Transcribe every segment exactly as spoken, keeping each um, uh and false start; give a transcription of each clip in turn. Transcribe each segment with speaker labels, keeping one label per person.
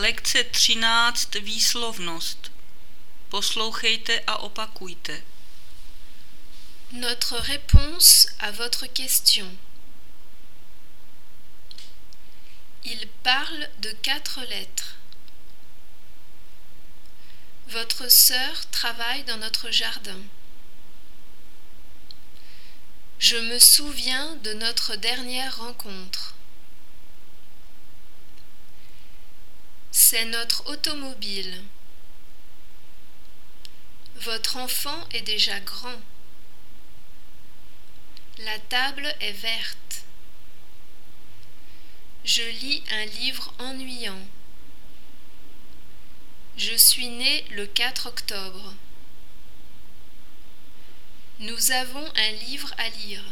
Speaker 1: Lekce třináct. Výslovnost. Poslouchejte a opakujte.
Speaker 2: Notre réponse à votre question. Il parle de quatre lettres. Votre sœur travaille dans notre jardin. Je me souviens de notre dernière rencontre. C'est notre automobile. Votre enfant est déjà grand. La table est verte. Je lis un livre ennuyant. Je suis né le quatre octobre. Nous avons un livre à lire.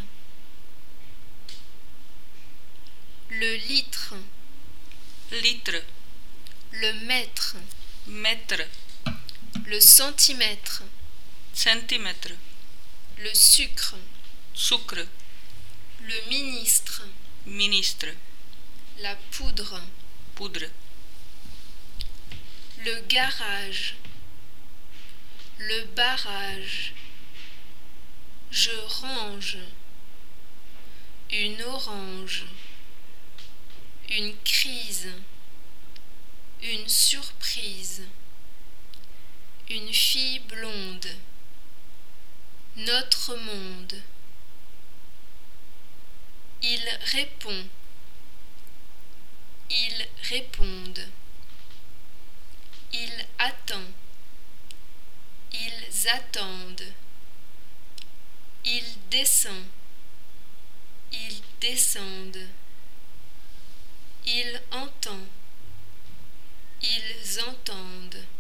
Speaker 2: Le litre.
Speaker 1: Litr.
Speaker 2: Le mètre.
Speaker 1: Metr.
Speaker 2: Le centimètre.
Speaker 1: Centimetr.
Speaker 2: Le sucre.
Speaker 1: Cukr.
Speaker 2: Le ministre.
Speaker 1: Ministr.
Speaker 2: La poudre.
Speaker 1: Pudr.
Speaker 2: Le garage. Le barrage. Je range. Une orange. Une crise. Une surprise. Une fille blonde. Notre monde. Il répond. Ils répondent. Il attend. Ils attendent. Il descend. Ils descendent. Il entend. Ils entendent.